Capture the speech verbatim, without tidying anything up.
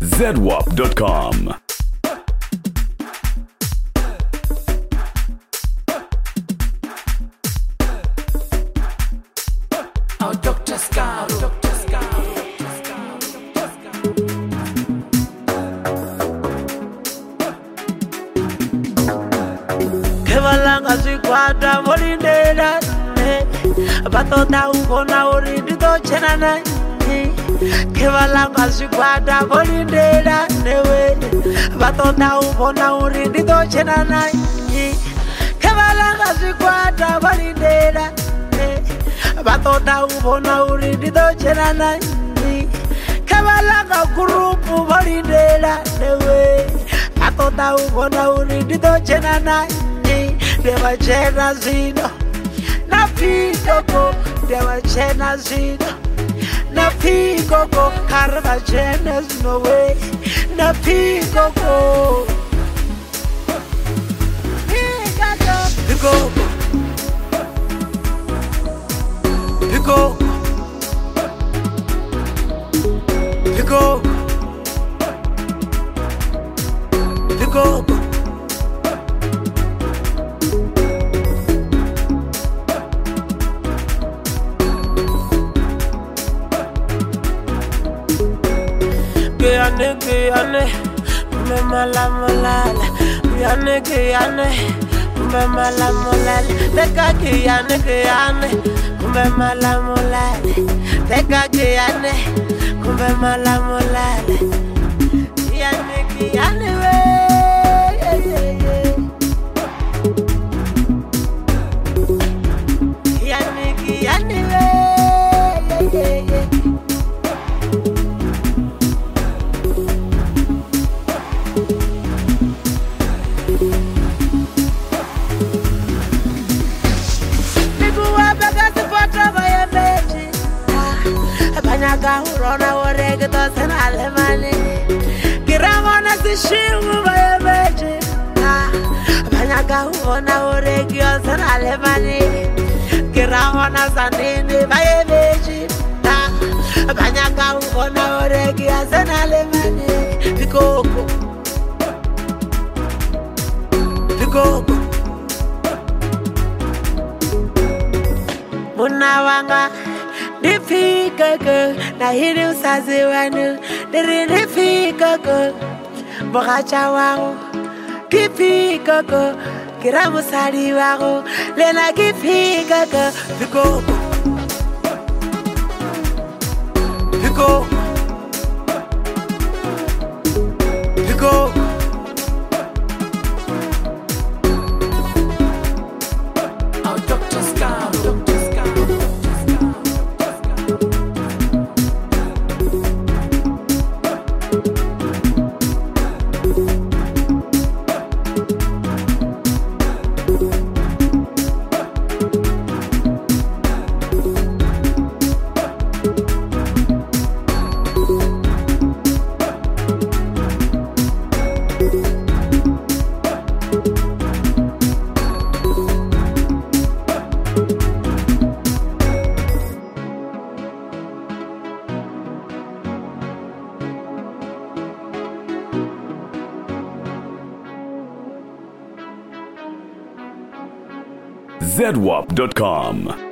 zedwap dot com. Oh, Doctor Scar, Doctor Scar. Kevalanga zikwata molindela batota ubona urindi to chenana Kevalanga zikwata molindela newe batota ubona urindi to chenana Kevalanga zikwata molindela batota ubona urindi to chenana Kevalanga group molindela newe batota ubona urindi to chenana Deva chena zino na piko Deva chena zino na piko Karma chena zino way na piko Piko Piko Piko Piko Guyane, Guyane, me mala molala. Guyane, Guyane, me mala molala. Teka Guyane, Guyane, me mala molala. Teka Guyane, me mala molala. Guyane, Guyane, we. Guyane, Guyane, we. Banyaga urona orege to senale mani Kiramona sishimu baye beji Banyaga urona orege to senale mani Kiramona sanini baye beji Banyaga urona orege to senale mani Pikoko Pikoko Munawanga Nifika go, na hiri usazi wanu Niri nifika go, bogacha wangu Kifika go, kiramu sari wangu Lena kifika go, Piko Piko Piko Oh, Doctor Scar, Doctor Scar. zedwap dot com.